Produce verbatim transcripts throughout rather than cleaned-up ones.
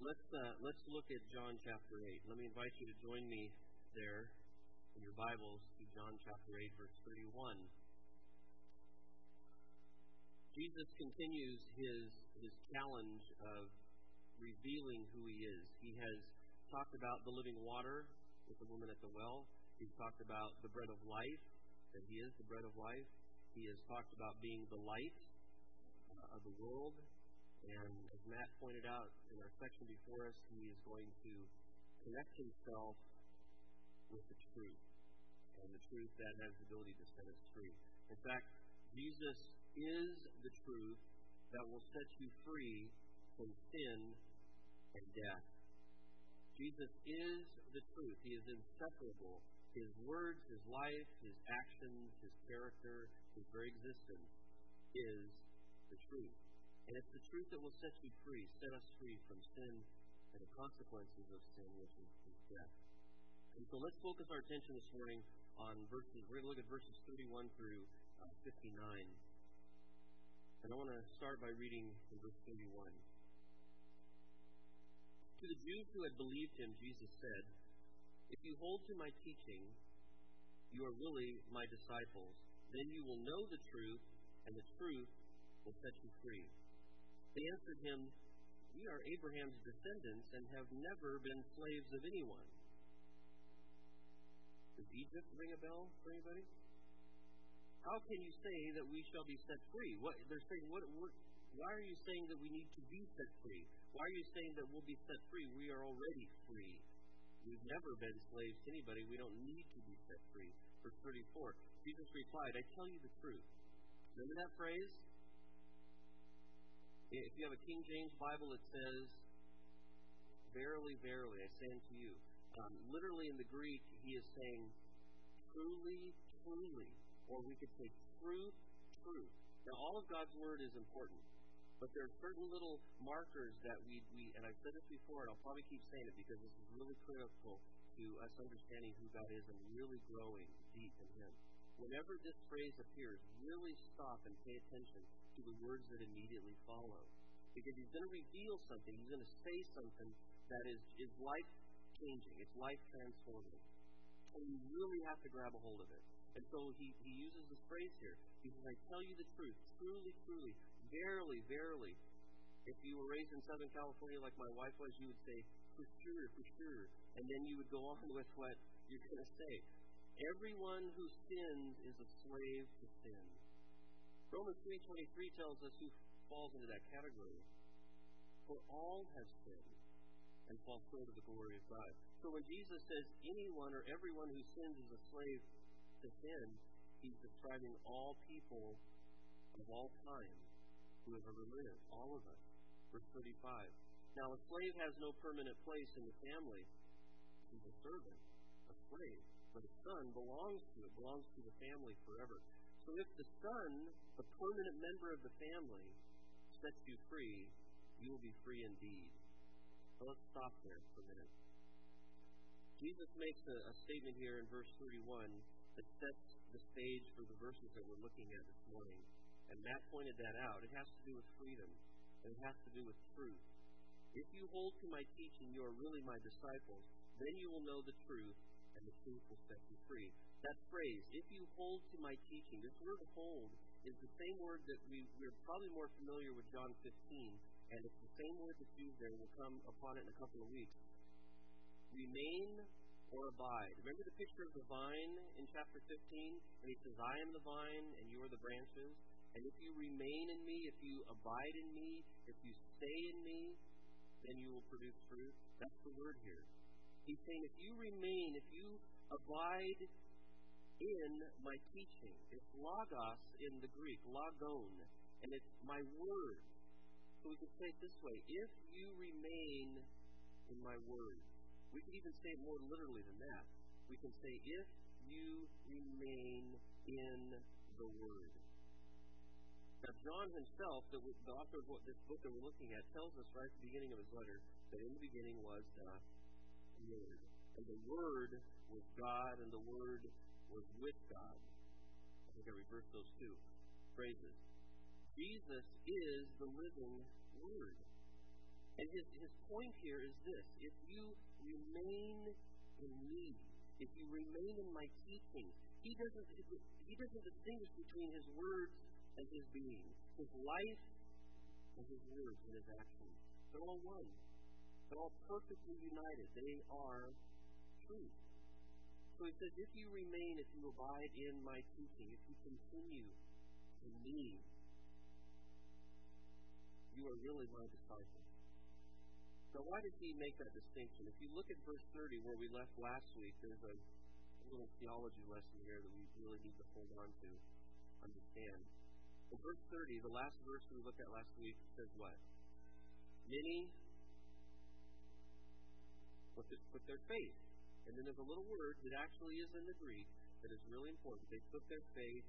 let's uh, let's look at John chapter eight. Let me invite you to join me there in your Bibles to John chapter eight, verse thirty-one. Jesus continues his his challenge of revealing who he is. He has talked about the living water with the woman at the well. He's talked about the bread of life, that he is the bread of life. He has talked about being the light uh, of the world. And as Matt pointed out in our section before us, he is going to connect himself with the truth, and the truth that has the ability to set us free. In fact, Jesus is the truth that will set you free from sin and death. Jesus is the truth. He is inseparable. His words, his life, his actions, his character, his very existence is the truth. And it's the truth that will set you free, set us free from sin and the consequences of sin, which is, is death. And so let's focus our attention this morning on verses. We're going to look at verses thirty-one through uh, fifty-nine. And I want to start by reading in verse thirty-one. To the Jews who had believed him, Jesus said, "If you hold to my teaching, you are really my disciples. Then you will know the truth, and the truth will set you free." They answered him, "We are Abraham's descendants and have never been slaves of anyone." Does Egypt ring a bell for anybody? How can you say that we shall be set free? What they're saying, what, what, why are you saying that we need to be set free? Why are you saying that we'll be set free? We are already free. We've never been slaves to anybody. We don't need to be set free. Verse thirty-four, Jesus replied, "I tell you the truth." Remember that phrase? If you have a King James Bible, it says, "Verily, verily, I say unto you." Um, literally in the Greek, he is saying, "Truly, truly." Or we could say, "Truth, truth." Now, all of God's Word is important. But there are certain little markers that we, we, and I've said this before, and I'll probably keep saying it because this is really critical to us understanding who God is and really growing deep in Him. Whenever this phrase appears, really stop and pay attention to the words that immediately follow. Because He's going to reveal something, He's going to say something that is, is life-changing, it's life-transforming. And you really have to grab a hold of it. And so he, he uses this phrase here. He says, "I tell you the truth, truly, truly, verily, verily." If you were raised in Southern California like my wife was, you would say, "For sure, for sure." And then you would go on with what you're going to say. Everyone who sins is a slave to sin. Romans three twenty-three tells us who falls into that category. For all have sinned and fall short of the glory of God. So when Jesus says anyone or everyone who sins is a slave to sin, He's describing all people of all time who have ever lived, all of us. Verse thirty-five. Now a slave has no permanent place in the family. He's a servant, a slave. But a son belongs to it, belongs to the family forever. So if the son, the permanent member of the family, sets you free, you will be free indeed. So let's stop there for a minute. Jesus makes a, a statement here in verse thirty-one that sets the stage for the verses that we're looking at this morning. And Matt pointed that out. It has to do with freedom, and it has to do with truth. If you hold to my teaching, you are really my disciples. Then you will know the truth, and the truth will set you free. That phrase, "if you hold to my teaching," this word "hold" is the same word that we, we're probably more familiar with John fifteen, and it's the same word that's used there. We'll come upon it in a couple of weeks. Remain or abide. Remember the picture of the vine in chapter fifteen? And he says, "I am the vine, and you are the branches. And if you remain in me, if you abide in me, if you stay in me, then you will produce fruit." That's the word here. He's saying if you remain, if you abide in my teaching, it's logos in the Greek, logon, and it's my word. So we can say it this way: if you remain in my word. We could even say it more literally than that. We can say, if you remain in the Word. Now, John himself, the, the author of what, this book that we're looking at, tells us right at the beginning of his letter that in the beginning was the Word. And the Word was God, and the Word was with God. I think I reversed those two phrases. Jesus is the living Word. And his, his point here is this: if you remain in me, if you remain in my teaching, he doesn't he doesn't distinguish between his words and his being, his life and his words and his actions. They're all one. They're all perfectly united. They are truth. So he says, if you remain, if you abide in my teaching, if you continue in me, you are really my disciple. Now, why does he make that distinction? If you look at verse thirty, where we left last week, there's a, a little theology lesson here that we really need to hold on to, understand. In verse thirty, the last verse we looked at last week, says what? Many put, the, put their faith. And then there's a little word that actually is in the Greek that is really important. They put their faith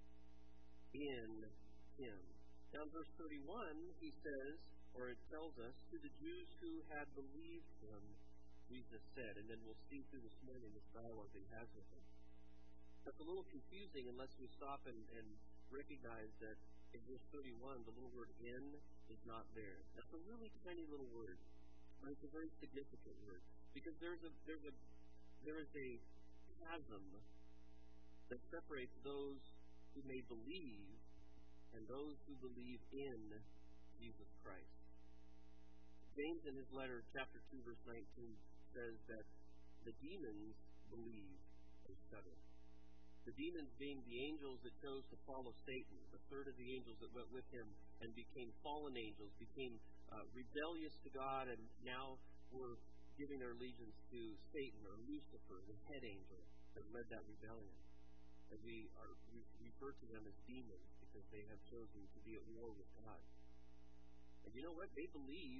in him. Now in verse thirty-one, he says, or it tells us, to the Jews who had believed him, Jesus said. And then we'll see through this morning this dialogue that he has with them. That's a little confusing unless we stop and, and recognize that in verse thirty-one, the little word in is not there. That's a really tiny little word. But it's a very significant word. Because there's a there's a there is a chasm that separates those who may believe and those who believe in Jesus Christ. James, in his letter, chapter two, verse nineteen, says that the demons believe and shudder. The demons being the angels that chose to follow Satan, the third of the angels that went with him and became fallen angels, became uh, rebellious to God, and now were giving their allegiance to Satan, or Lucifer, the head angel that led that rebellion. And we are we refer to them as demons because they have chosen to be at war with God. And you know what? They believe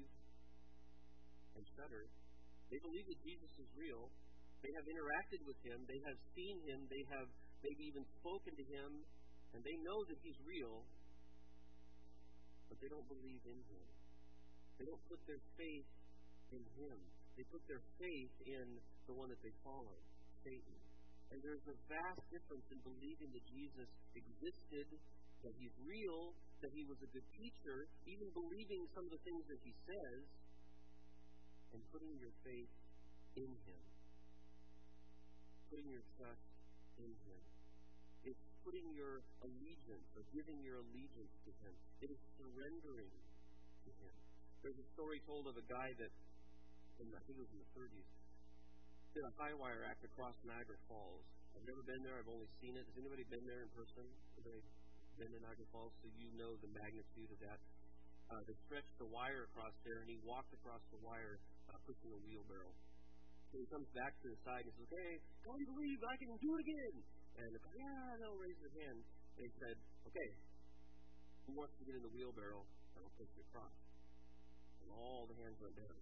and shudder. They believe that Jesus is real. They have interacted with him. They have seen him. They have maybe even spoken to him. And they know that he's real. But they don't believe in him. They don't put their faith in him. They put their faith in the one that they follow, Satan. And there's a vast difference in believing that Jesus existed, that he's real, that he was a good teacher, even believing some of the things that he says, and putting your faith in him. Putting your trust in him. It's putting your allegiance, or giving your allegiance to him. It is surrendering to him. There's a story told of a guy that, in, I think it was in the thirties, did a high wire act across Niagara Falls. I've never been there. I've only seen it. Has anybody been there in person? Anybody been to Niagara Falls? So you know the magnitude of that. Uh, they stretched the wire across there, and he walked across the wire, uh, pushing a wheelbarrow. So he comes back to the side and he says, "Okay, I believe I can do it again." And the guy, yeah, they'll raise their hand. And he said, "Okay, who wants to get in the wheelbarrow and I'll push you across?" And all the hands went down.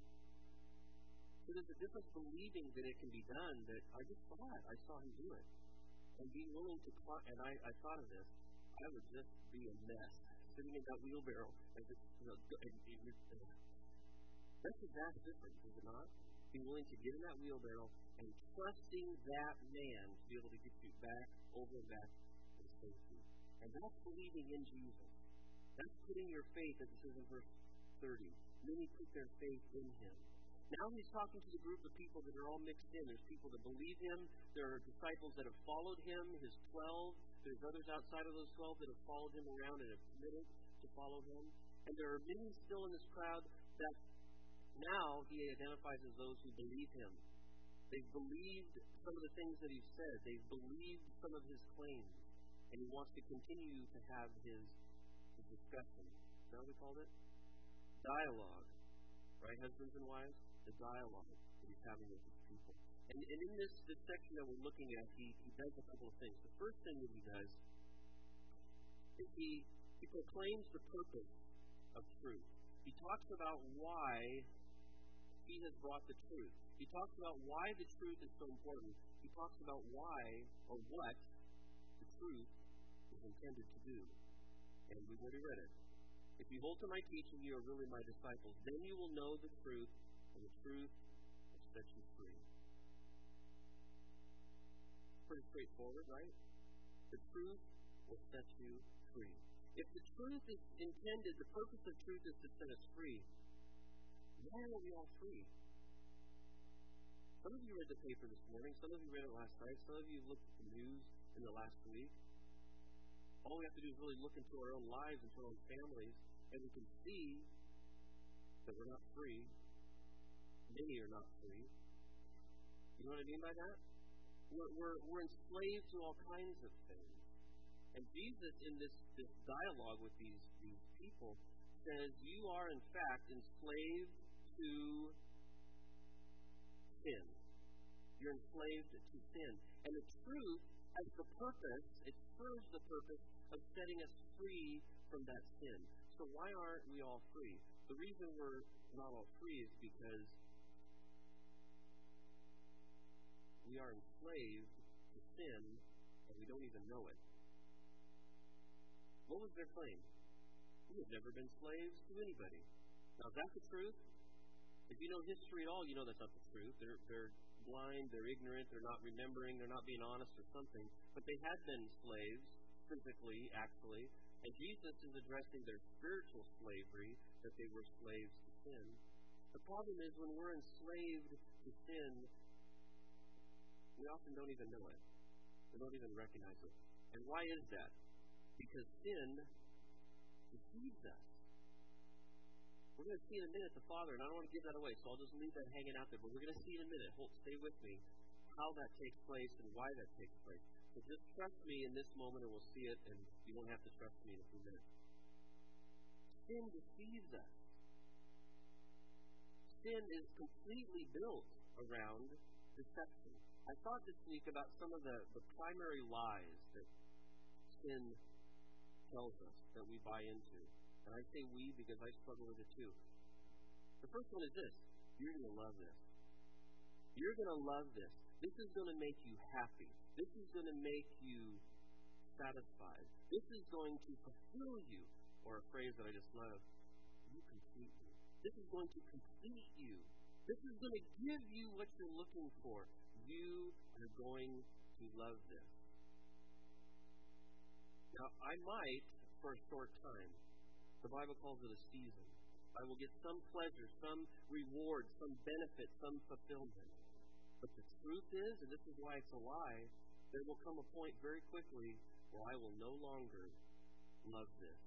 So there's a difference believing that it can be done, that I just saw it. I saw him do it. And being willing to, and I, I thought of this, I would just be a mess sitting in that wheelbarrow. And just, you know, and, and, and, that's a vast difference, is it not? Being willing to get in that wheelbarrow and trusting that man to be able to get you back, over and back, in safety. And that's believing in Jesus. That's putting your faith, as it says in verse thirty. Many put their faith in him. Now he's talking to the group of people that are all mixed in. There's people that believe him. There are disciples that have followed him, his twelve. There's others outside of those twelve that have followed him around and have committed to follow him. And there are many still in this crowd that now he identifies as those who believe him. They've believed some of the things that he's said. They've believed some of his claims. And he wants to continue to have his, his discussion. Is that what we called it? Dialogue. Right, husbands and wives? The dialogue that he's having with his people. And, and in this, this section that we're looking at, he, he does a couple of things. The first thing that he does is he, he proclaims the purpose of truth. He talks about why he has brought the truth. He talks about why the truth is so important. He talks about why or what the truth is intended to do. And we've already read it. If you hold to my teaching, you are really my disciples. Then you will know the truth, and the truth will set you free. Pretty straightforward, right? The truth will set you free. If the truth is intended, the purpose of truth is to set us free, Why are we all free? Some of you read the paper this morning. Some of you read it last night. Some of you looked at the news in the last week. All we have to do is really look into our own lives, into our own families, and we can see that we're not free. Many are not free. You know what I mean by that? We're, we're, we're enslaved to all kinds of things. And Jesus, in this, this dialogue with these, these people, says, you are, in fact, enslaved to sin. You're enslaved to sin. And the truth has the purpose, it serves the purpose of setting us free from that sin. So why aren't we all free? The reason we're not all free is because we are enslaved to sin and we don't even know it. What was their claim? We have never been slaves to anybody. Now, is that the truth? If you know history at all, you know that's not the truth. They're, they're blind, they're ignorant, they're not remembering, they're not being honest or something. But they had been slaves, physically, actually. And Jesus is addressing their spiritual slavery, that they were slaves to sin. The problem is when we're enslaved to sin, we often don't even know it. We don't even recognize it. And why is that? Because sin deceives us. We're going to see in a minute the Father, and I don't want to give that away, so I'll just leave that hanging out there. But we're going to see in a minute, hold, stay with me, how that takes place and why that takes place. So just trust me in this moment, and we'll see it, and you won't have to trust me in a few minutes. Sin deceives us. Sin is completely built around deception. I thought this week about some of the, the primary lies that sin tells us that we buy into. And I say we because I struggle with it too. The first one is this. You're going to love this. You're going to love this. This is going to make you happy. This is going to make you satisfied. This is going to fulfill you. Or a phrase that I just love. You complete me. This is going to complete you. This is going to give you what you're looking for. You are going to love this. Now, I might, for a short time, the Bible calls it a season. I will get some pleasure, some reward, some benefit, some fulfillment. But the truth is, and this is why it's a lie, there will come a point very quickly where I will no longer love this.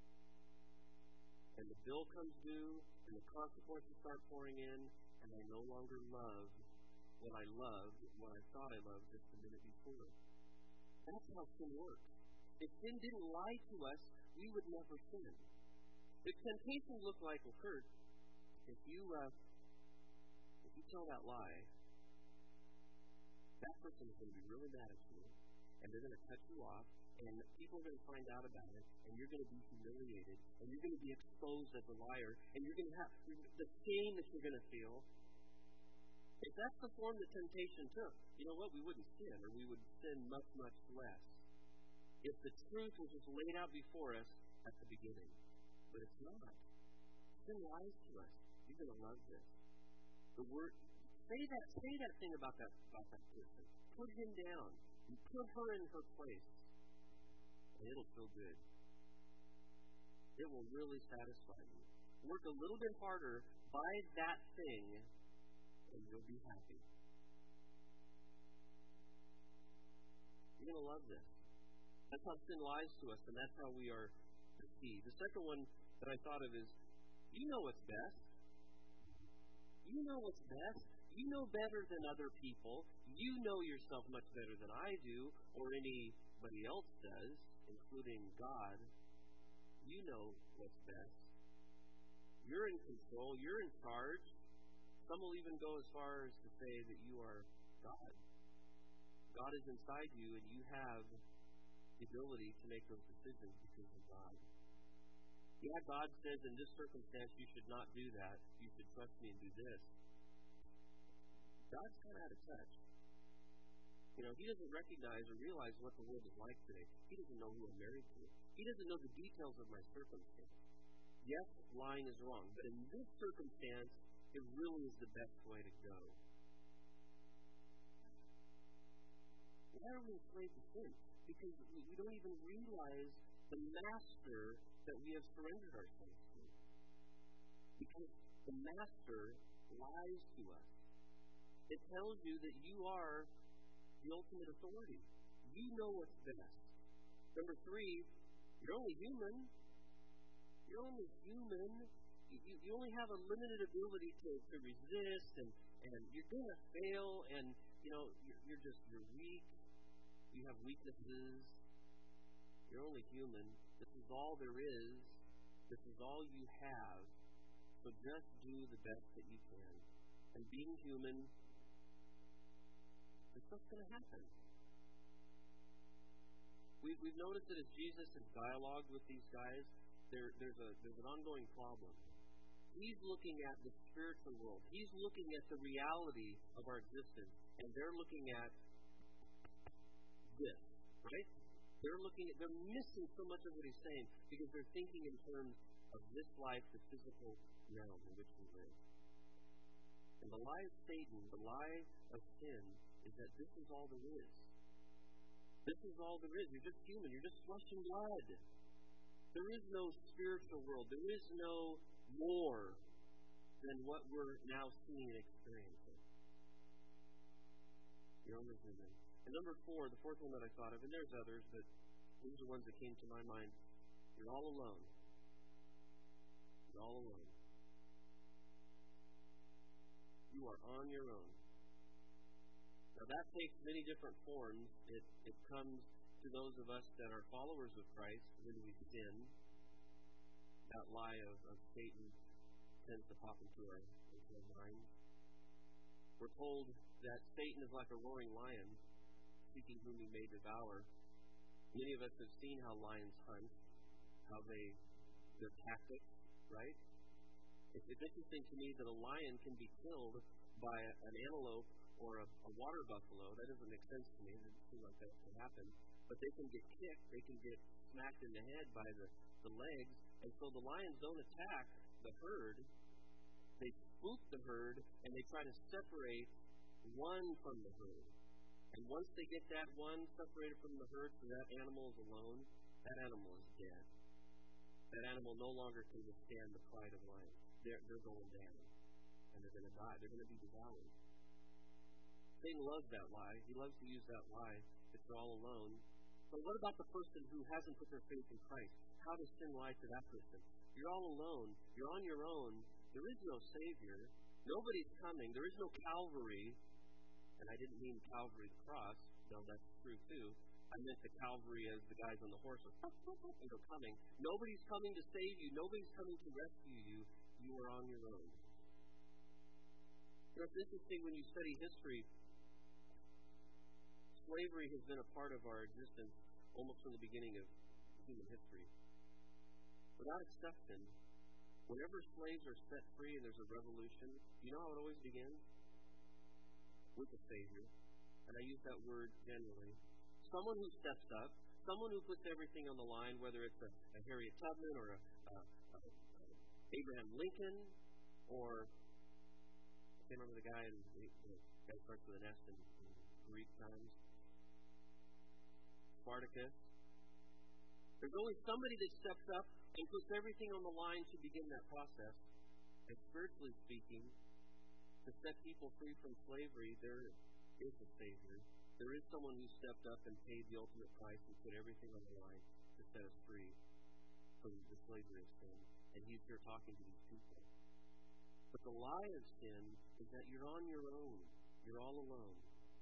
And the bill comes due, and the consequences start pouring in, and I no longer love what I loved, what I thought I loved just a minute before. That's how sin works. If sin didn't lie to us, we would never sin. If temptation looked like, well, Kurt, if you uh, if you tell that lie, that person is going to be really mad at you, and they're going to cut you off, and people are going to find out about it, and you're going to be humiliated, and you're going to be exposed as a liar, and you're going to have the shame that you're going to feel. If that's the form that temptation took, you know what? We wouldn't sin, or we would sin much, much less. If the truth was just laid out before us at the beginning. But it's not. Sin lies to us. You're going to love this. The word, say that, say that thing about that, about that person. Put him down. You put her in her place. And it'll feel good. It will really satisfy you. Work a little bit harder, buy that thing, and you'll be happy. You're going to love this. That's how sin lies to us, and that's how we are deceived. The second one that I thought of is, you know what's best. You know what's best. You know better than other people. You know yourself much better than I do, or anybody else does, including God. You know what's best. You're in control. You're in charge. Some will even go as far as to say that you are God. God is inside you, and you have the ability to make those decisions because of God. Yeah, God says in this circumstance you should not do that. You should trust me and do this. God's kind of out of touch. You know, He doesn't recognize or realize what the world is like today. He doesn't know who I'm married to. He doesn't know the details of my circumstance. Yes, lying is wrong, but in this circumstance, it really is the best way to go. Why are we enslaved to sin? Because we don't even realize the master that we have surrendered ourselves to. Because the master lies to us. It tells you that you are the ultimate authority. You know what's best. Number three, you're only human. You're only human. You, you, you only have a limited ability to, to resist, and, and you're going to fail, and, you know, you're, you're just, you're weak. You have weaknesses. You're only human. This is all there is. This is all you have. So just do the best that you can. And being human, this stuff's going to happen. We've, we've noticed that as Jesus has dialogued with these guys, there, there's, a, there's an ongoing problem. He's looking at the spiritual world. He's looking at the reality of our existence. And they're looking at this, right? They're looking at, they're missing so much of what he's saying because they're thinking in terms of this life, the physical realm in which we live. And the lie of Satan, the lie of sin, is that this is all there is. This is all there is. You're just human. You're just flesh and blood. There is no spiritual world. There is no more than what we're now seeing and experiencing. You're only human. And number four, the fourth one that I thought of, and there's others, but these are the ones that came to my mind. You're all alone. You're all alone. You are on your own. Now that takes many different forms. It, it comes to those of us that are followers of Christ when we sin. That lie of, of Satan tends to pop into our, into our minds. We're told that Satan is like a roaring lion, seeking whom he may devour. Many of us have seen how lions hunt, how they, their tactics, right? It's, it's interesting to me that a lion can be killed by an antelope or a, a water buffalo. That doesn't make sense to me. It doesn't seem like that can happen. But they can get kicked. They can get smacked in the head by the, the legs. And so the lions don't attack the herd. They spook the herd, and they try to separate one from the herd. And once they get that one separated from the herd, so that animal is alone, that animal is dead. That animal no longer can withstand the pride of life. They're, they're going down. And they're going to die. They're going to be devoured. Satan loves that lie. He loves to use that lie if they're all alone. But what about the person who hasn't put their faith in Christ? How does sin lie to that person? You're all alone. You're on your own. There is no Savior. Nobody's coming. There is no Calvary. And I didn't mean Calvary the cross, though that's true too. I meant the Calvary as the guys on the horse are you know, coming. Nobody's coming to save you. Nobody's coming to rescue you. You are on your own. You know, it's interesting when you study history. Slavery has been a part of our existence almost from the beginning of human history. Without exception, whenever slaves are set free and there's a revolution, you know how it always begins? With a Savior. And I use that word generally. Someone who steps up, someone who puts everything on the line, whether it's a, a Harriet Tubman or a, a, a, a Abraham Lincoln, or I can't remember the guy in the, the guy who starts with an S in, in Greek times. Spartacus. There's always somebody that steps up and puts everything on the line to begin that process. And spiritually speaking, to set people free from slavery, there is a Savior. There is someone who stepped up and paid the ultimate price and put everything on the line to set us free from the slavery of sin. And He's here talking to these people. But the lie of sin is that you're on your own. You're all alone.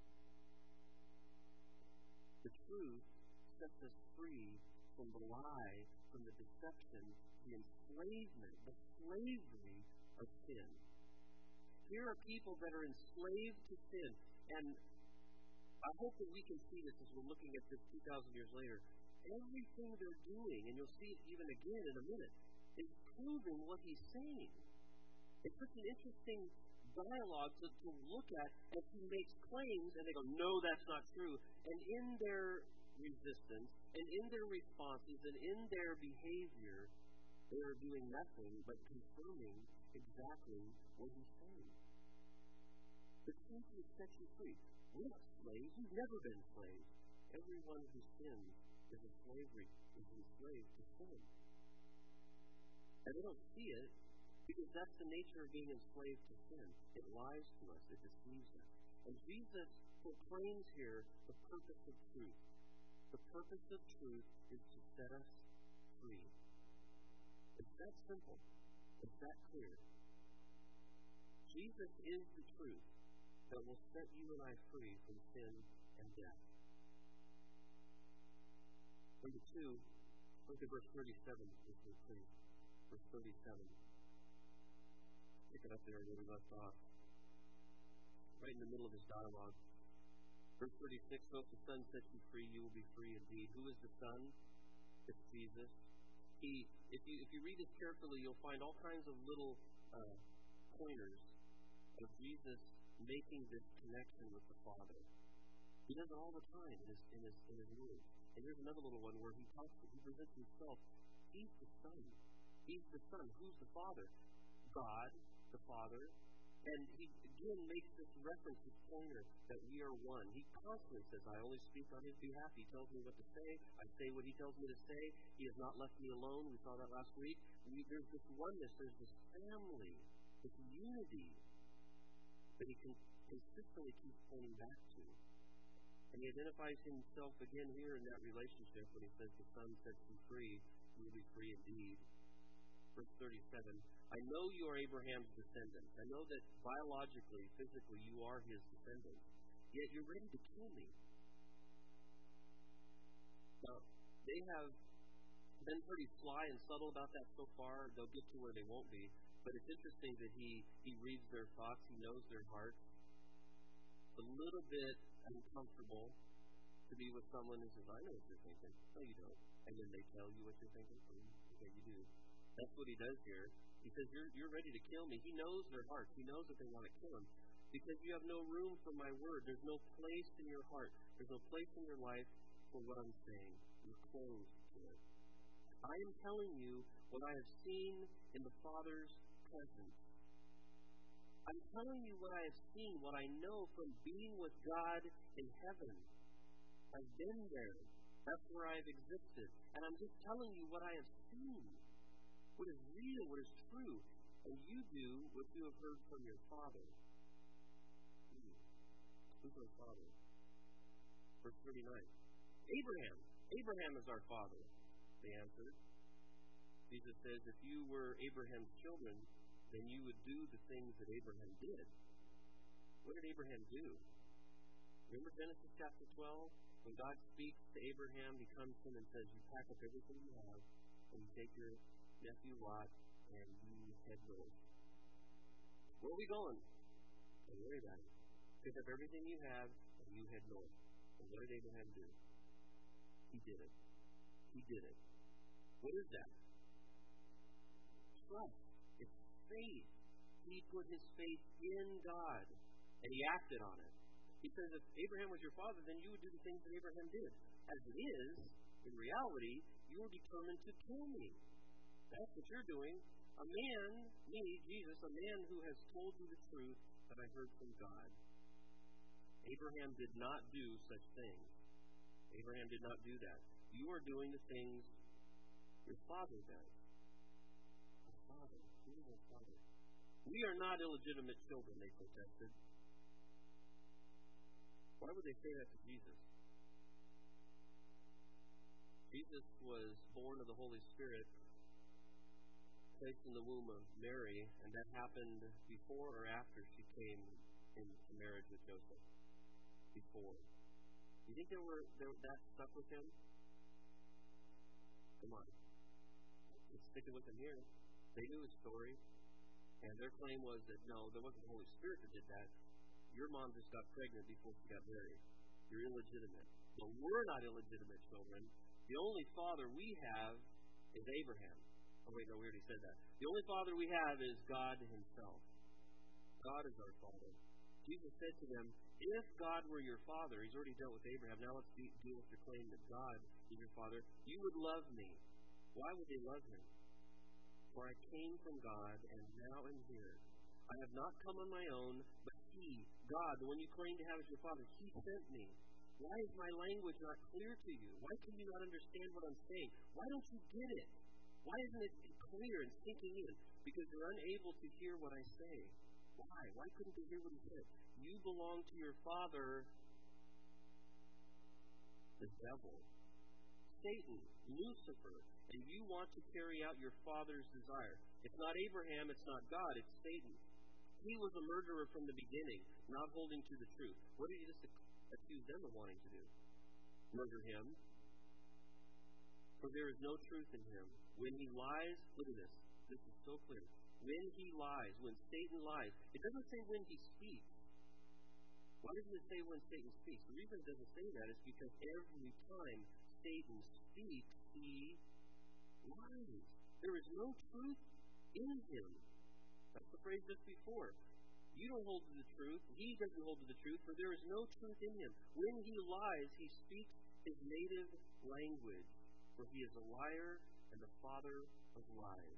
The truth sets us free from the lie, from the deception, the enslavement, the slavery of sin. Here are people that are enslaved to sin. And I hope that we can see this as we're looking at this two thousand years later. Everything they're doing, and you'll see it even again in a minute, is proving what he's saying. It's such an interesting dialogue to, to look at as he makes claims, and they go, no, that's not true. And in their resistance, and in their responses, and in their behavior, they are doing nothing but confirming exactly what he's saying. The truth will set you free. We're not slaves. We've never been slaves. Everyone who sins is in slavery, is enslaved to sin. And they don't see it, Because that's the nature of being enslaved to sin. It lies to us. It deceives us. And Jesus proclaims here the purpose of truth. The purpose of truth is to set us free. It's that simple. It's that clear. Jesus is the truth that will set you and I free from sin and death. Number two, look at verse thirty-seven, if you please. Verse thirty-seven. Pick it up there where we left off. Right in the middle of his dialogue. Verse thirty-six, so if the Son sets you free, you will be free indeed. Who is the Son? It's Jesus. He, if you if you read this carefully, you'll find all kinds of little uh, pointers of Jesus making this connection with the Father. He does it all the time in his in his in his word. And here's another little one where he talks, he presents himself. He's the Son. He's the Son. Who's the Father? God, the Father. And he again makes this reference, this pointer, that we are one. He constantly says, I only speak on his behalf. He tells me what to say. I say what he tells me to say. He has not left me alone. We saw that last week. We, there's this oneness. There's this family, this unity that he can consistently keeps pointing back to. And he identifies himself again here in that relationship when he says the Son sets you free, you will be free indeed. Verse thirty-seven, I know you are Abraham's descendants. I know that biologically, physically, you are his descendants. Yet you're ready to kill me. Now, they have been pretty sly and subtle about that so far. They'll get to where they won't be. But it's interesting that he, he reads their thoughts. He knows their hearts. It's a little bit uncomfortable to be with someone who says, I know what you're thinking. No, you don't. And then they tell you what you're thinking. Okay, you do. That's what he does here. He says, you're, you're ready to kill me. He knows their hearts. He knows that they want to kill him. Because you have no room for my word. There's no place in your heart. There's no place in your life for what I'm saying. You're closed to it. I am telling you what I have seen in the Father's presence. I'm telling you what I have seen, what I know from being with God in heaven. I've been there. That's where I've existed. And I'm just telling you what I have seen. What is real, what is true. And you do what you have heard from your Father. Who's our Father? Verse thirty-nine. Abraham. Abraham is our Father, they answered. Jesus says, if you were Abraham's children, then you would do the things that Abraham did. What did Abraham do? Remember Genesis chapter twelve? When God speaks to Abraham, he comes to him and says, you pack up everything you have, and you take your nephew Lot, and you head north. Where are we going? Don't worry about it. Pick up everything you have, and you head north. And what did Abraham do? He did it. He did it. What is that? Trust. It's faith. He put his faith in God, and he acted on it. He says, if Abraham was your father, then you would do the things that Abraham did. As it is, in reality, you are determined to kill me. That's what you're doing. A man, me, Jesus, a man who has told you the truth that I heard from God. Abraham did not do such things. Abraham did not do that. You are doing the things your father does. Our father. Who is our father? We are not illegitimate children, they protested. Why would they say that to Jesus? Jesus was born of the Holy Spirit, placed in the womb of Mary, and that happened before or after she came into marriage with Joseph. Before. You think they were they, that stuck with him? Come on. It's sticking with him here. They knew his story, and their claim was that, no, there wasn't the Holy Spirit that did that. Your mom just got pregnant before she got married. You're illegitimate. But we're not illegitimate children. The only father we have is Abraham. Oh, wait, no, we already said that. The only father we have is God himself. God is our Father. Jesus said to them, if God were your father, he's already dealt with Abraham, now let's deal with the claim that God is your father, you would love me. Why would they love him? For I came from God and now am here. I have not come on my own, but he, God, the one you claim to have as your father, he sent me. Why is my language not clear to you? Why can you not understand what I'm saying? Why don't you get it? Why isn't it clear and sinking in? because you're unable to hear what I say. Why? Why couldn't they hear what he said? You belong to your father, the devil, Satan, Lucifer, and you want to carry out your father's desire. It's not Abraham, it's not God, it's Satan. He was a murderer from the beginning, not holding to the truth. What did you just accuse them of wanting to do? Murder him. For there is no truth in him. When he lies, look at this. This is so clear. When he lies, when Satan lies, it doesn't say when he speaks. Why doesn't it say when Satan speaks? The reason it doesn't say that is because every time Satan speaks, he lies. There is no truth in him. That's the phrase just before. You don't hold to the truth. He doesn't hold to the truth, for there is no truth in him. When he lies, he speaks his native language, for he is a liar and the father of lies.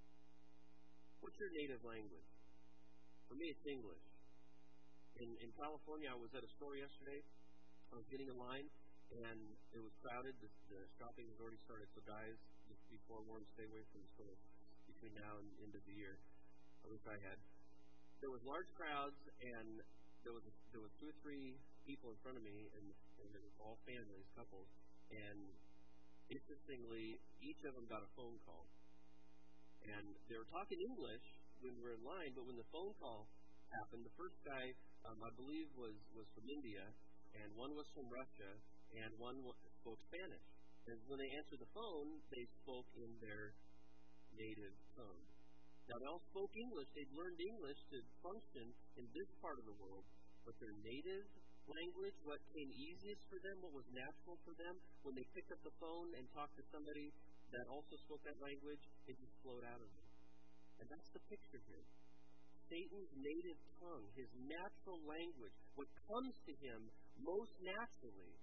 What's your native language? For me, it's English. In, in California, I was at a store yesterday. I was getting in line, and it was crowded. The, the shopping has already started, so guys, just be forewarned, stay away from the store between now and the end of the year. At least I had. There was large crowds, and there was there was two or three people in front of me, and, and they were all families, couples. And interestingly, each of them got a phone call. And they were talking English when we were in line, but when the phone call happened, the first guy, um, I believe, was, was from India, and one was from Russia, and one w- spoke Spanish. And when they answered the phone, they spoke in their native tongue. Now, they all spoke English. They'd learned English to function in this part of the world, but their native language, what came easiest for them, what was natural for them, when they picked up the phone and talked to somebody that also spoke that language, it just flowed out of them. And that's the picture here. Satan's native tongue, his natural language, what comes to him most naturally,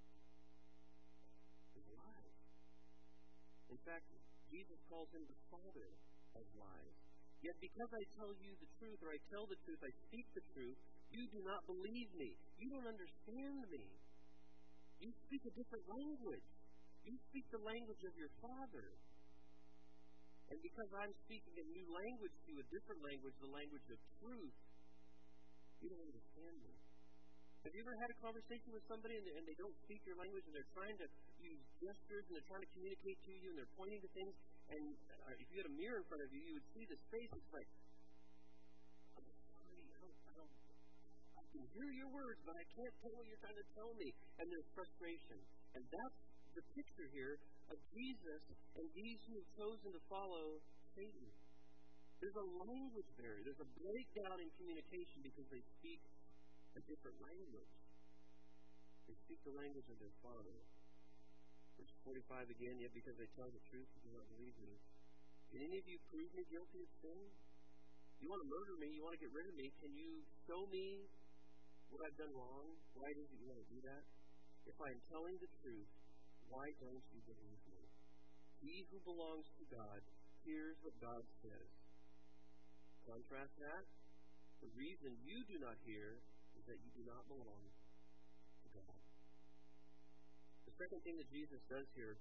is lies. In fact, Jesus calls him the father of lies. Yet because I tell you the truth, or I tell the truth, I speak the truth, you do not believe me. You don't understand me. You speak a different language. You speak the language of your father. And because I'm speaking a new language to you, a different language, the language of truth, you don't understand me. Have you ever had a conversation with somebody and they, and they don't speak your language and they're trying to use gestures and they're trying to communicate to you and they're pointing to things, and uh, if you had a mirror in front of you, you would see this face. It's like, I'm sorry, I don't, I don't, I can hear your words, but I can't tell what you're trying to tell me. And there's frustration. And that's the picture here of Jesus and these who have chosen to follow Satan. There's a language barrier. There's a breakdown in communication because they speak a different language. They speak the language of their father. Verse forty-five again, yet because I tell the truth, you do not believe me. Can any of you prove me guilty of sin? You want to murder me, you want to get rid of me, can you show me what I've done wrong? Why do you want to do that? If I am telling the truth, why don't you believe me? He who belongs to God hears what God says. Contrast that. The reason you do not hear is that you do not belong to God. The second thing that Jesus does here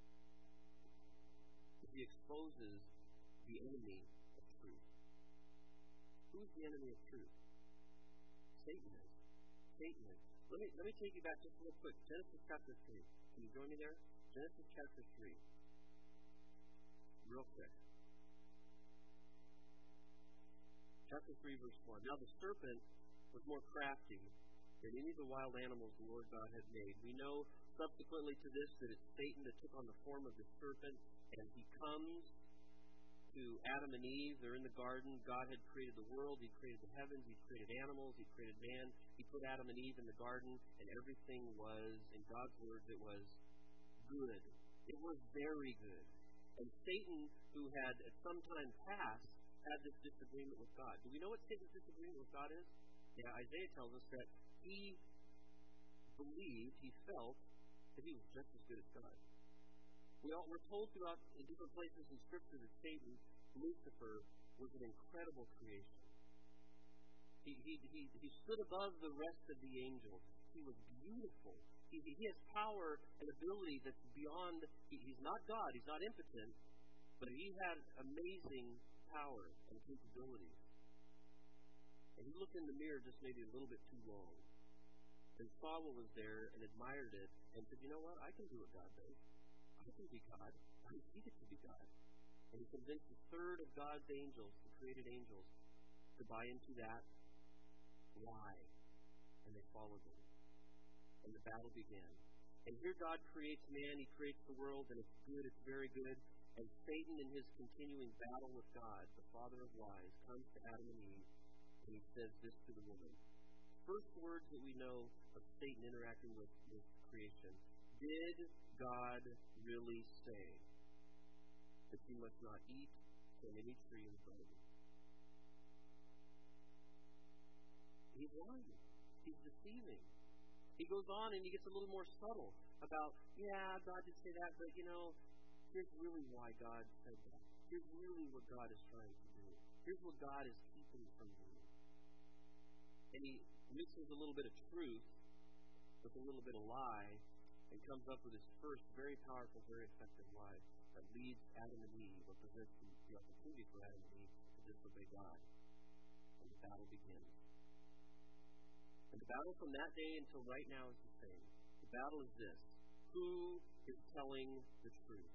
is he exposes the enemy of truth. Who's the enemy of truth? Satan is. Satan is. Let me, let me take you back just real quick. Genesis chapter three. Can you join me there? Genesis chapter three. Real quick. Chapter three, verse one. Now the serpent was more crafty than any of the wild animals the Lord God had made. We know subsequently to this that it's Satan that took on the form of the serpent, and he comes to Adam and Eve. They're in the garden. God had created the world. He created the heavens. He created animals. He created man. He put Adam and Eve in the garden, and everything was, in God's words, it was good. It was very good. And Satan, who had at some time past had this disagreement with God. Do we know what Satan's disagreement with God is? Yeah, Isaiah tells us that he believed, he felt, that he was just as good as God. We all, we're told throughout in different places in Scripture that Satan, Lucifer, was an incredible creation. He, he, he, he stood above the rest of the angels. He was beautiful. He, he has power and ability that's beyond, he, he's not God, he's not impotent, but he had amazing power and capabilities. And he looked in the mirror just maybe a little bit too long and saw what was there and admired it and said, you know what? I can do what God does. I can be God. I see it to be God. And he convinced a third of God's angels, the created angels, to buy into that lie. And they followed him. And the battle began. And here God creates man, he creates the world, and it's good, it's very good. And Satan, in his continuing battle with God, the father of lies, comes to Adam and Eve, and he says this to the woman. First words that we know of Satan interacting with, with creation. Did God really say that you must not eat from any tree in the garden? He's lying. He's deceiving. He goes on and he gets a little more subtle about, yeah, God did say that, but you know, here's really why God said that. Here's really what God is trying to do. Here's what God is keeping from you. And he mixes a little bit of truth with a little bit of lie and comes up with his first very powerful, very effective lie that leads Adam and Eve, or presents the, the opportunity for Adam and Eve to disobey God. And the battle begins. And the battle from that day until right now is the same. The battle is this. Who is telling the truth?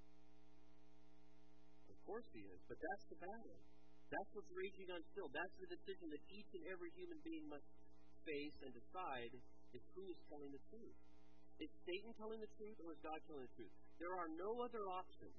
Of course he is, but that's the battle. That's what's raging on still. That's the decision that each and every human being must face and decide is who is telling the truth. Is Satan telling the truth or is God telling the truth? There are no other options.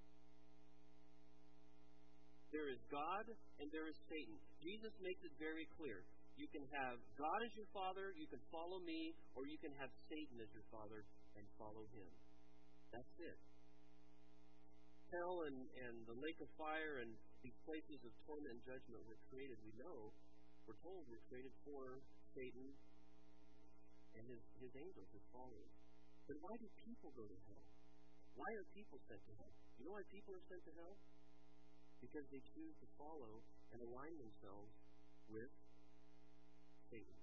There is God and there is Satan. Jesus makes it very clear. You can have God as your father, you can follow me, or you can have Satan as your father and follow him. That's it. Hell and, and the lake of fire and these places of torment and judgment were created, we know, we're told were created for Satan and his, his angels, his followers. But why do people go to hell? Why are people sent to hell? You know why people are sent to hell? Because they choose to follow and align themselves with Satan.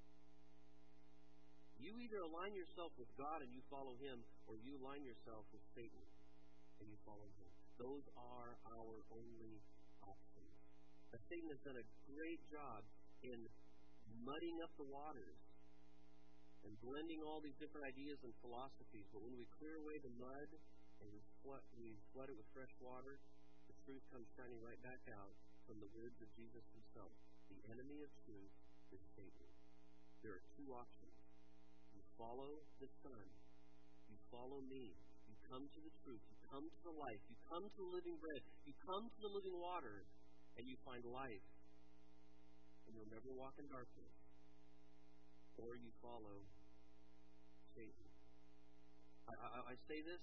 You either align yourself with God and you follow him, or you align yourself with Satan and you follow him. Those are our only options. But Satan has done a great job in mudding up the waters and blending all these different ideas and philosophies. But when we clear away the mud and we flood, we flood it with fresh water, the truth comes shining right back out from the words of Jesus himself. The enemy of truth is Satan. There are two options. You follow the Son. You follow me. You come to the truth. You come to the life. You come to the living bread. You come to the living water, and you find life. And you'll never walk in darkness. Or you follow Satan. I, I, I say this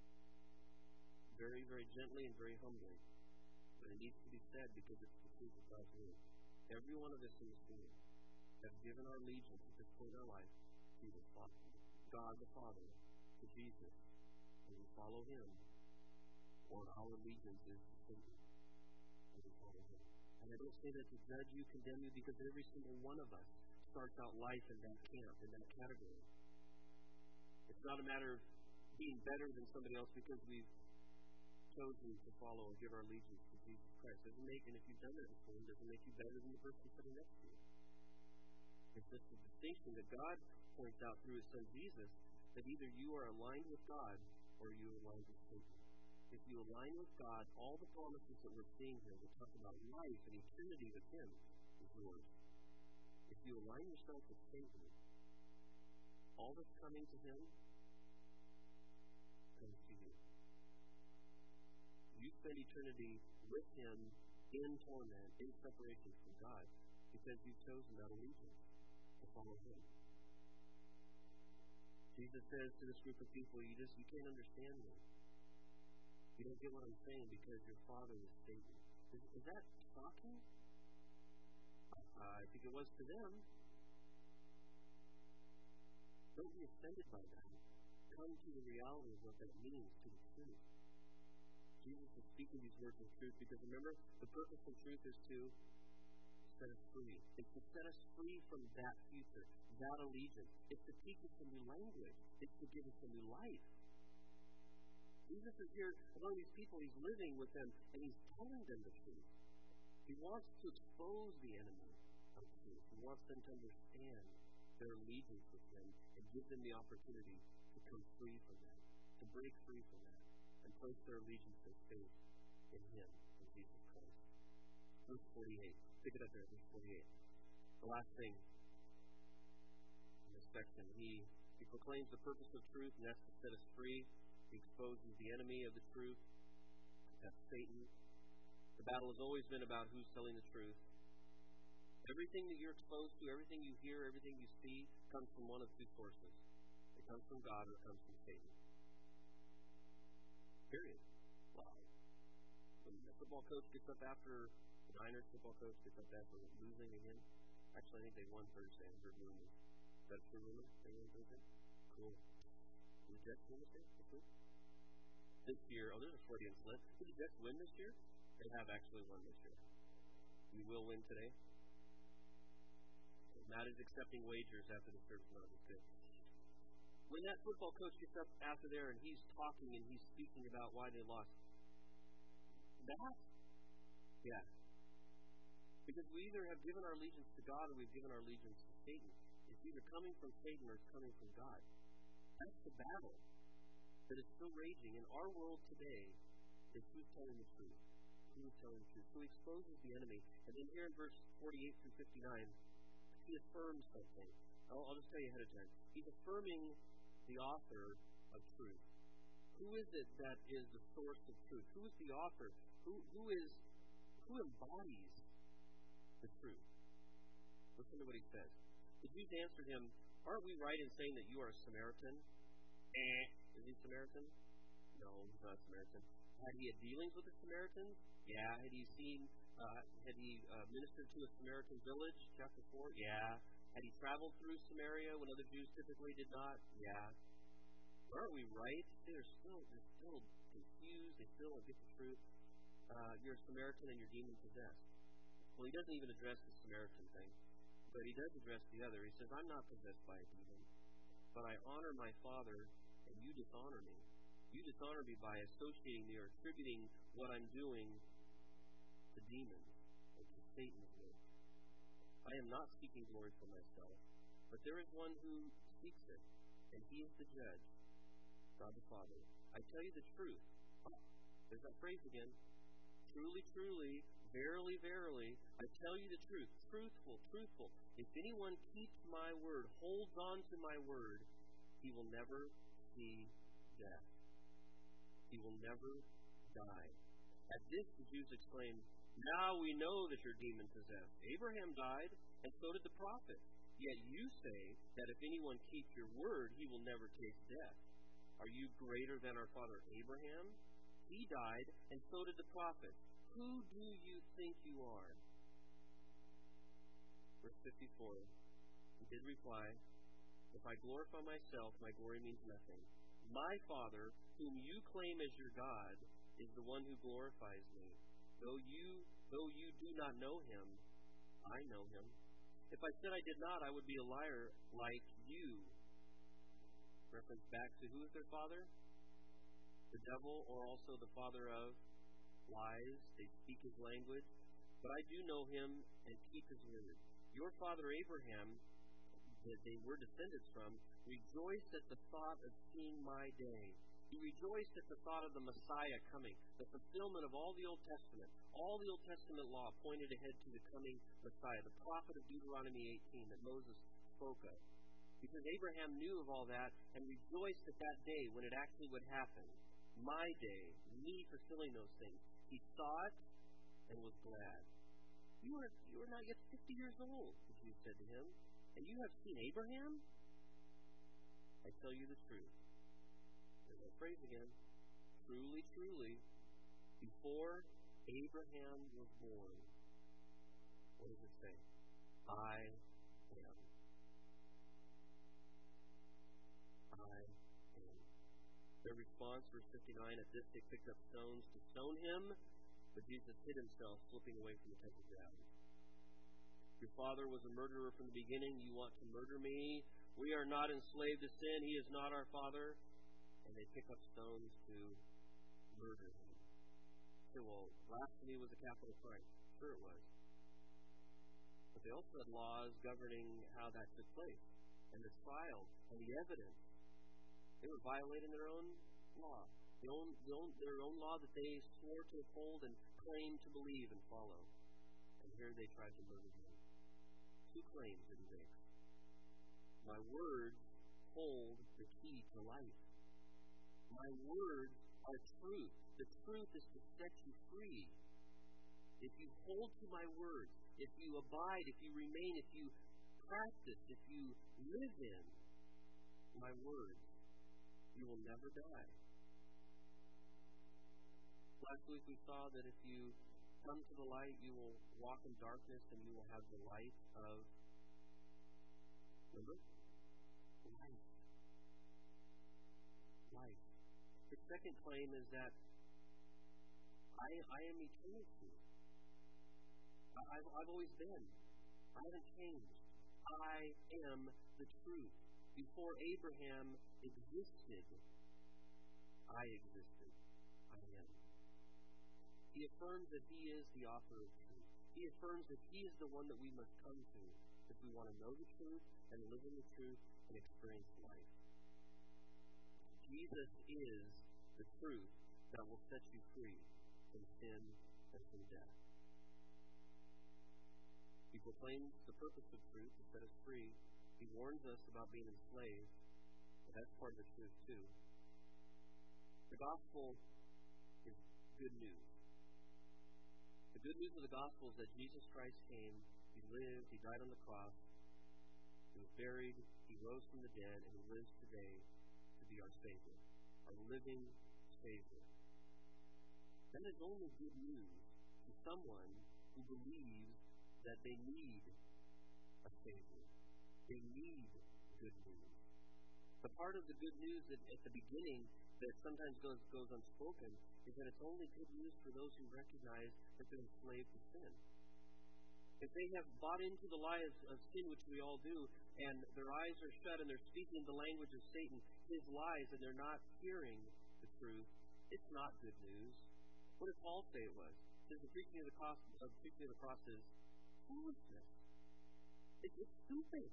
very, very gently and very humbly, but it needs to be said because it's the truth of God's word. Every one of us in this room have given our allegiance at this point in our life to the Father, God the Father, to Jesus, and we follow him, or our allegiance is to Satan, and we follow him. And I don't say that to judge you, condemn you, because every single one of us starts out life in that camp, in that category. It's not a matter of being better than somebody else because we've chosen to follow and give our allegiance to Jesus Christ. It doesn't make, and if you've done that before, it doesn't make you better than the person sitting next to you. It's just a distinction that God points out through his Son Jesus, that either you are aligned with God or you are aligned with Satan. If you align with God, all the promises that we're seeing here, we're talking about life and eternity with him, is yours. If you align yourself with Satan, all that's coming to him comes to you. You spend eternity with him in torment, in separation from God, because you've chosen that allegiance to follow him. Jesus says to this group of people, you just you can't understand me. You don't get what I'm saying because your father is Satan. Is, is that shocking? Uh, I think it was to them. Don't be offended by that. Come to the reality of what that means, to the truth. Jesus is speaking these words of truth because remember, the purpose of truth is to set us free. It's to set us free from that future, that allegiance. It's to teach us a new language. It's to give us a new life. Jesus is here among these people. He's living with them, and he's telling them the truth. He wants to expose the enemy of truth. He wants them to understand their allegiance with him and give them the opportunity to come free from that, to break free from that, and place their allegiance and faith in him, in Jesus Christ. Verse forty-eight. Pick it up there, verse forty-eight. The last thing in this section, he, he proclaims the purpose of truth, and that's to set us free. He exposes the enemy of the truth. That's Satan. The battle has always been about who's telling the truth. Everything that you're exposed to, everything you hear, everything you see, comes from one of two sources. It comes from God or it comes from Satan. Period. Wow. When the football coach gets up after, the Niners football coach gets up after losing again. Actually, I think they won Thursday. I heard rumors. Is that a true rumor? They won Thursday? Cool. Did the Jets win this year? This year, oh, there's a Freudian slip. Did the Jets win this year? They have actually won this year. We will win today. Matt is accepting wagers after the service. No, that's good. When that football coach gets up after there and he's talking and he's speaking about why they lost, that? Yeah. Because we either have given our allegiance to God or we've given our allegiance to Satan. It's either coming from Satan or it's coming from God. That's the battle that is still raging in our world today. Is who's telling the truth? Who is telling the truth? So he exposes the enemy. And then here in verse forty-eight through fifty-nine, he affirms something. I'll, I'll just tell you ahead of time. He's affirming the author of truth. Who is it that is the source of truth? Who is the author? Who who is who embodies the truth? Listen to what he says. The Jews answered him, "Aren't we right in saying that you are a Samaritan?" Eh. Is he Samaritan? No, he's not a Samaritan. Had he had dealings with the Samaritans? Yeah. Had he seen? Uh, had he uh, ministered to a Samaritan village? Chapter four. Yeah. Had he traveled through Samaria when other Jews typically did not? Yeah. Aren't we right? They're still they're still confused. They still don't get the truth. Uh, you're a Samaritan and you're demon possessed. Well, he doesn't even address the Samaritan thing, but he does address the other. He says, "I'm not possessed by a demon, but I honor my Father, and you dishonor me. You dishonor me by associating me or attributing what I'm doing to demons or to Satan's will. I am not seeking glory for myself, but there is one who seeks it, and he is the judge, God the Father. I tell you the truth." Oh, there's that phrase again. Truly, truly, verily, verily, I tell you the truth. Truthful, truthful. If anyone keeps my word, holds on to my word, he will never see death. He will never die. At this the Jews exclaimed, "Now we know that you're demon-possessed. Abraham died, and so did the prophets. Yet you say that if anyone keeps your word, he will never taste death. Are you greater than our father Abraham? He died, and so did the prophets. Who do you think you are?" Verse fifty-four. He did reply, "If I glorify myself, my glory means nothing. My Father, whom you claim as your God, is the one who glorifies me. Though you, though you do not know him, I know him. If I said I did not, I would be a liar like you." Reference back to who is their father? The devil, or also the father of lies. They speak his language. But I do know him and keep his word. Your father Abraham, that they were descendants from, rejoiced at the thought of seeing my day. He rejoiced at the thought of the Messiah coming, the fulfillment of all the Old Testament. All the Old Testament law pointed ahead to the coming Messiah, the prophet of Deuteronomy eighteen that Moses spoke of. Because Abraham knew of all that and rejoiced at that day when it actually would happen. My day, me fulfilling those things. He saw it and was glad. You are, you are not yet fifty years old, the Jews said to him, and you have seen Abraham? I tell you the truth. There's that phrase again. Truly, truly, before Abraham was born, what does it say? I am. I am. Their response, verse fifty-nine, at this they picked up stones to stone him, but Jesus hid himself, slipping away from the temple ground. Your father was a murderer from the beginning. You want to murder me? We are not enslaved to sin. He is not our father. And they pick up stones to murder him. So, well, blasphemy was a capital crime. Sure it was. But they also had laws governing how that took place, and the trial, and the evidence. They were violating their own law, their own, their own, their own law that they swore to uphold and claimed to believe and follow. And here they tried to murder him. Two claims that he makes. My words hold the key to life. My words are truth. The truth is to set you free. If you hold to my words, if you abide, if you remain, if you practice, if you live in my words, you will never die. Last week we saw that if you come to the light, you will walk in darkness and you will have the light of, remember? Life. Life. The second claim is that I, I am eternity. I've, I've always been. I haven't changed. I am the truth. Before Abraham existed, I existed. I am. He affirms that he is the author of truth. He affirms that he is the one that we must come to if we want to know the truth and live in the truth and experience life. Jesus is the truth that will set you free from sin and from death. He proclaims the purpose of truth to set us free. He warns us about being enslaved, but that's part of the truth too. The gospel is good news. The good news of the gospel is that Jesus Christ came, he lived, he died on the cross, he was buried, he rose from the dead, and he lives today to be our Savior, our living Savior. That is only good news to someone who believes that they need a Savior. They need good news. The part of the good news that at the beginning that sometimes goes goes unspoken is that it's only good news for those who recognize that they're enslaved to sin. If they have bought into the lie of, of sin, which we all do, and their eyes are shut and they're speaking the language of Satan, his lies, and they're not hearing the truth, it's not good news. What did Paul say it was? He says the preaching of the cross, uh, preaching of the cross is foolishness. It, it's stupid.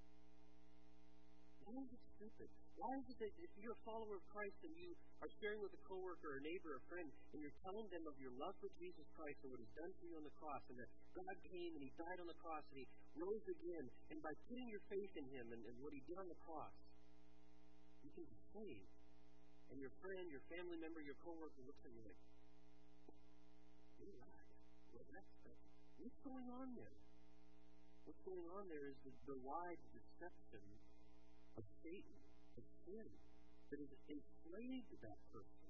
Why is it stupid? Why is it that if you're a follower of Christ and you are sharing with a coworker, a neighbor, a friend, and you're telling them of your love for Jesus Christ and what He's done for you on the cross, and that God came and He died on the cross and He rose again, and by putting your faith in Him and, and what He did on the cross, you can be saved. And your friend, your family member, your coworker looks at you like, you're right. Well, that's, that's, what's going on there? What's going on there is the, the wide deception of Satan, of sin, that has enslaved that person.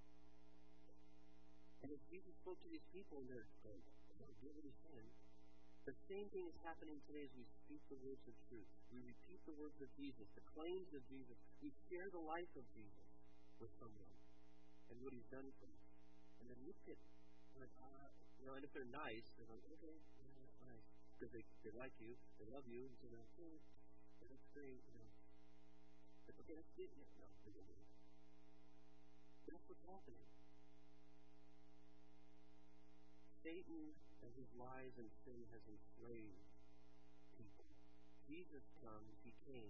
And as Jesus spoke to these people, and they're going, oh, get rid of sin, the same thing is happening today as we speak the words of truth. We repeat the words of Jesus, the claims of Jesus. We share the life of Jesus with someone and what He's done for us. And then look at, like, uh, you know, and if they're nice, they're like, okay, yeah, that's nice. Because they, they like you, they love you, and so they're like, oh, that's great, you know. But, okay, that's it. Yeah, no, they don't do it. That's what's happening. Satan and his lies and sin has enslaved people. Jesus comes, He came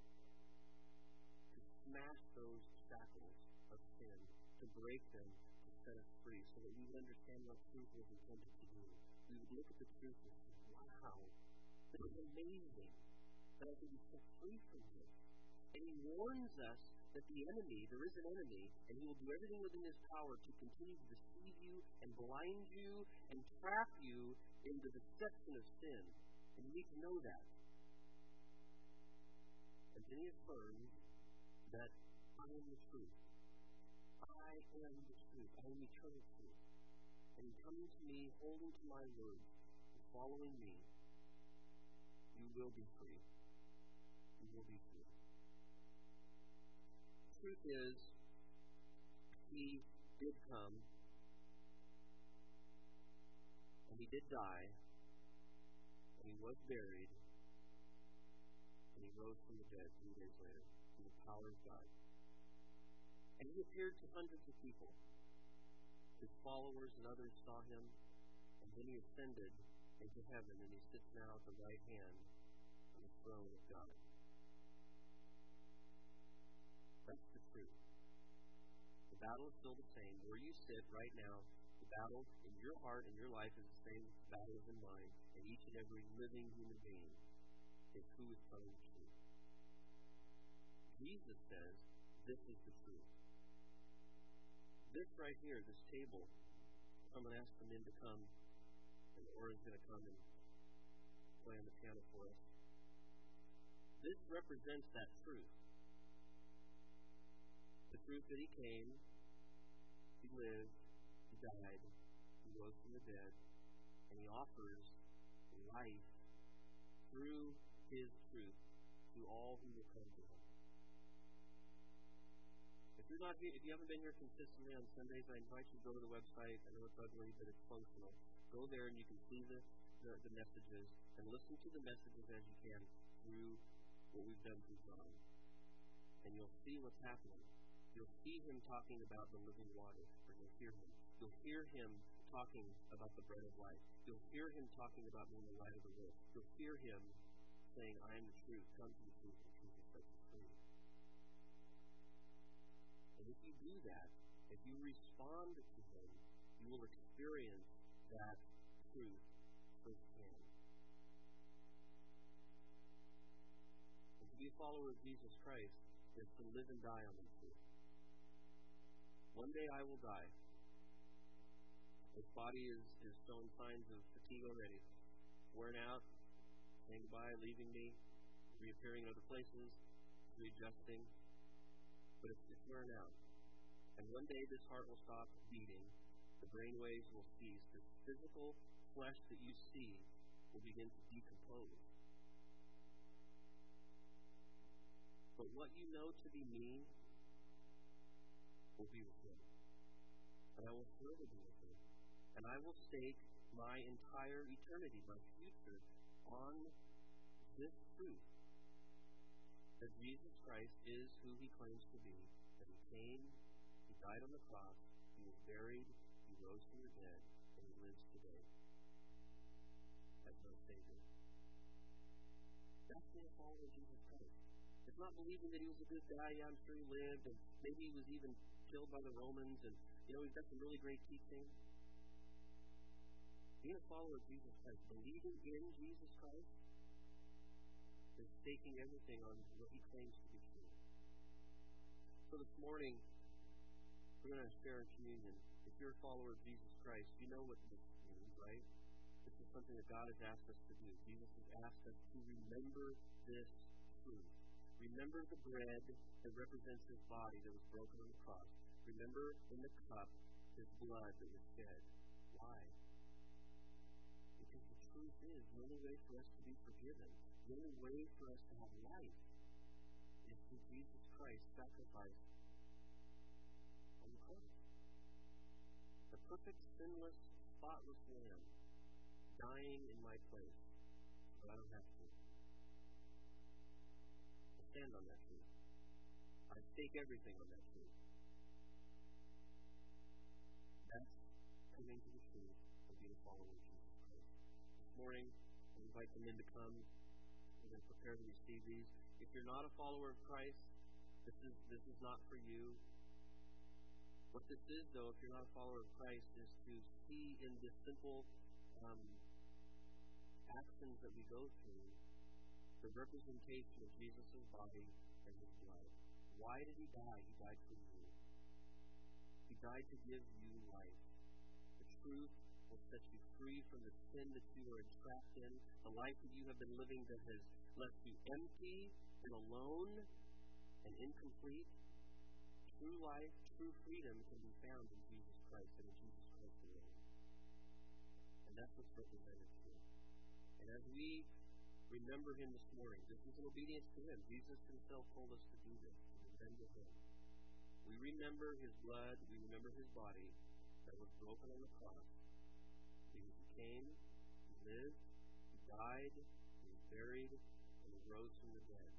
to smash those shackles of sin, to break them, to set us free, so that we would understand what truth was intended to do. We would look at the truth and say, wow, this is amazing that I can be set free from this. And He warns us that the enemy, there is an enemy, and he will do everything within his power to continue to deceive you and blind you and trap you in the deception of sin. And you need to know that. And then He affirms that I am the truth. I am the truth. I am eternal truth. And in coming to me, holding to my words, and following me, you will be free. You will be free. The truth is, He did come, and He did die, and He was buried, and He rose from the dead three days later through the power of God. And He appeared to hundreds of people. His followers and others saw Him, and And then he ascended into heaven, and he sits now at the right hand on the throne of God. That's the truth. The battle is still the same. Where you sit right now, the battle in your heart and your life is the same battle as in mine, and each and every living human being is who is telling the truth. Jesus says, this is the truth. This right here, this table, I'm going to ask the men to come, and Oren's going to come and play on the piano for us. This represents that truth. The truth that he came, he lived, he died, he rose from the dead, and he offers life through his truth to all who will come to him. If you're not here, if you haven't been here consistently on Sundays, I invite you to go to the website. I know it's ugly, but it's functional. Go there and you can see the, the, the messages and listen to the messages as you can through what we've done through John. And you'll see what's happening. You'll see him talking about the living water, or you'll hear him. You'll hear him talking about the bread of life. You'll hear him talking about being the light of the world. You'll hear him saying, I am the truth. Come to the truth, and the truth will set you free. And if you do that, if you respond to him, you will experience that truth firsthand. And to be a follower of Jesus Christ is to live and die on the truth. One day I will die. This body is, is showing signs of fatigue already. Wearing out, saying goodbye, leaving me, reappearing in other places, readjusting. But it's, it's wearing out. And one day this heart will stop beating. The brain waves will cease. The physical flesh that you see will begin to decompose. But what you know to be me will be with him. And I will forever be with him. And I will stake my entire eternity, my future, on this truth. That Jesus Christ is who he claims to be. That he came, he died on the cross, he was buried, he rose from the dead, and he lives today as my Savior. That's being a follower of Jesus Christ. It's not believing that he was a good guy. Yeah, I'm sure he lived, and maybe he was even killed by the Romans, and, you know, he's got some really great teaching. Being a follower of Jesus Christ, believing in Jesus Christ, is staking everything on what he claims to be true. So this morning, we're going to share in communion. If you're a follower of Jesus Christ, you know what this means, right? This is something that God has asked us to do. Jesus has asked us to remember this truth. Remember the bread that represents his body that was broken on the cross. Remember in the cup his blood that was shed. Why? Because the truth is, the only way for us to be forgiven, the only way for us to have life, is through Jesus Christ sacrificed on the cross. The perfect, sinless, spotless lamb dying in my place, so I don't have to. I stand on that truth. I stake everything on that truth. That's coming to the truth and being a follower of Jesus Christ. This morning, I invite the men to come. We're going to prepare to receive these. If you're not a follower of Christ, this is this is not for you. What this is, though, if you're not a follower of Christ, is to see in this simple um, actions that we go through the representation of Jesus' body and his blood. Why did he die? He died for you. He died to give you life. The truth will set you free from the sin that you are entrapped in, the life that you have been living that has left you empty and alone and incomplete. True life, true freedom can be found in Jesus Christ and in Jesus Christ alone. And that's what's represented here. And as we remember him this morning, this is an obedience to him. Jesus himself told us to do this, to remember him. We remember his blood, we remember his body that was broken on the cross. Because he came, he lived, he died, he was buried, and he rose from the dead.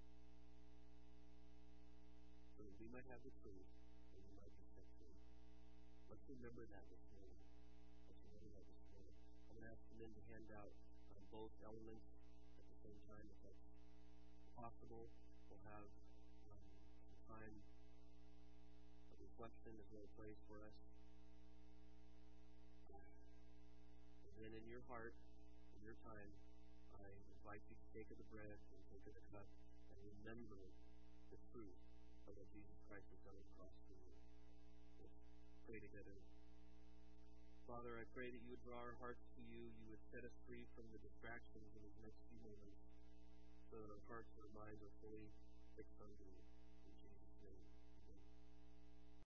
So that we might have the truth, and we might be set free. Let's remember that this morning. Let's remember that this morning. ask the men to hand out um, both elements at the same time, if that's possible. We'll have um, some time of reflection as well as praise for us. And then in your heart, in your time, I invite you to take of the bread and take of the cup and remember the truth of what Jesus Christ has done on the cross for you. Let's pray together. Father, I pray that you would draw our hearts to you. You would set us free from the distractions in these next few moments so that our hearts and our minds are fully fixed on you.